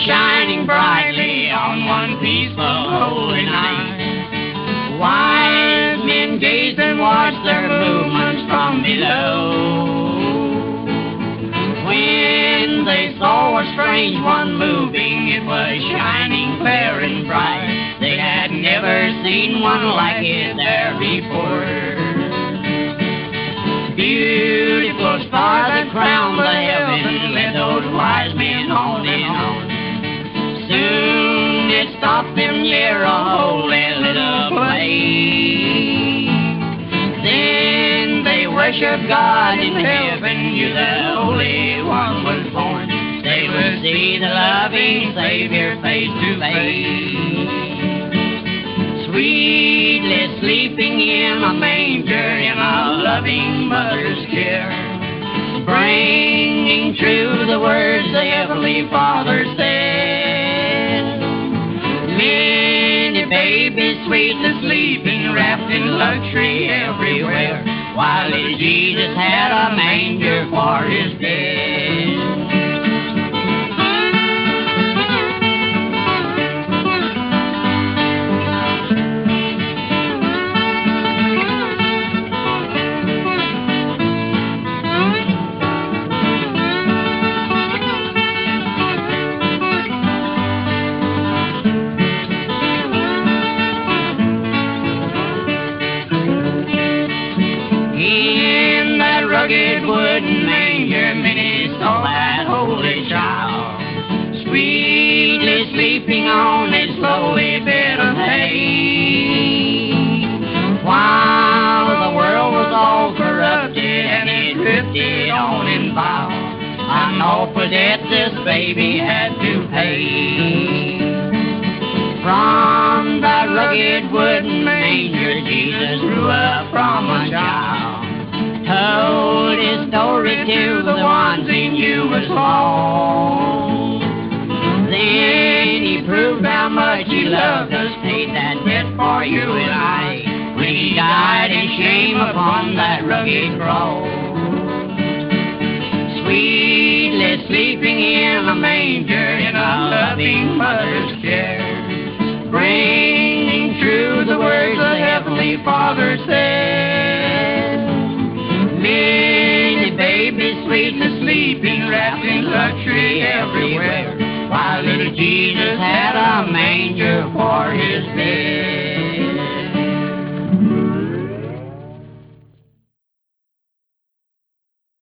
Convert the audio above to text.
shining brightly on one peaceful holy night. Wise men gazed and watched their movements from below. When they saw a strange one moving, it was shining clear and bright. They had never seen one like it there before. Beautiful star that crowned the heaven led those wise men on and on. Soon it stopped them near a holy little place. Then they worshiped God in heaven, knew the Holy One was born. They would see the loving Savior face to face. Sweetly sleeping in a manger in a loving mother's care, bringing true the words the Heavenly Father said. Many babies sweetly sleeping, wrapped in luxury everywhere, while little Jesus had a manger for his bed. Rugged wooden manger, many saw that holy child, sweetly sleeping on his lowly bed of hay. While the world was all corrupted and it drifted on in vile, an awful debt this baby had to pay. From that rugged wooden manger, Jesus grew up from a child, told his story to the ones he knew was lost. Then he proved how much he loved us, paid that debt for you and I, when he died in shame upon that rugged cross. Sweetly sleeping in a manger in a loving mother's care, bringing true the words the Heavenly Father said. Many babies sweetly sleeping, wrapped in luxury everywhere, while little Jesus had a manger for his bed.